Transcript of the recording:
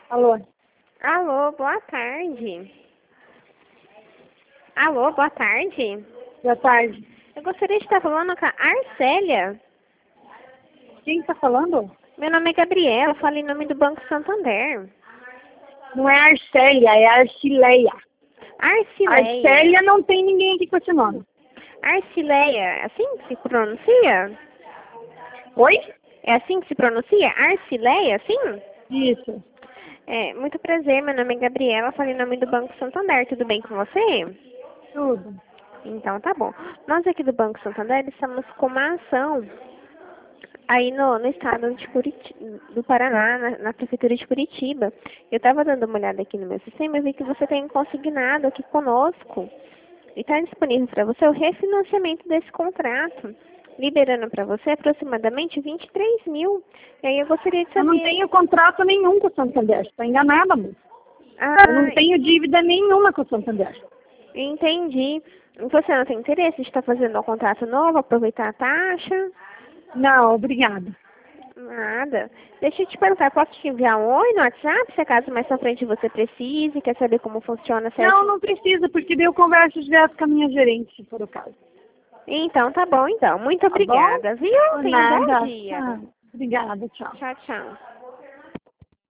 Alô? Alô, boa tarde. Alô, boa tarde. Boa tarde. Eu gostaria de estar falando com a Arcélia. Quem está falando? Meu nome é Gabriela, falo em nome do Banco Santander. Não é Arcélia, é Arcileia. Arcileia. Arcélia não tem ninguém aqui com esse nome. Arcileia, é assim que se pronuncia? Oi? É assim que se pronuncia? Arcileia, sim? Isso. É, muito prazer, meu nome é Gabriela, falo em nome do Banco Santander, tudo bem com você? Tudo. Então tá bom. Nós aqui do Banco Santander estamos com uma ação aí no estado de do Paraná, na prefeitura de Curitiba. Eu estava dando uma olhada aqui no meu sistema e vi que você tem consignado aqui conosco e está disponível para você o refinanciamento desse contrato, liberando para você aproximadamente 23 mil. E aí eu gostaria de Eu não saber... tenho contrato nenhum com o Santander. Você está enganada, moça. Ah, Eu não tenho dívida nenhuma com o Santander. entendi. Você não tem interesse de estar fazendo um contrato novo, aproveitar a taxa? Não, obrigada. Nada. Deixa eu te perguntar, posso te enviar um oi no WhatsApp, se acaso mais pra frente você precise, quer saber como funciona certo? Não, não precisa, porque daí eu converso direto com a minha gerente, se for o caso. Então, tá bom, então. Muito Tá bom? obrigada, viu? Por Tenha um bom nada. dia. Ah, obrigada, tchau. Tchau, tchau.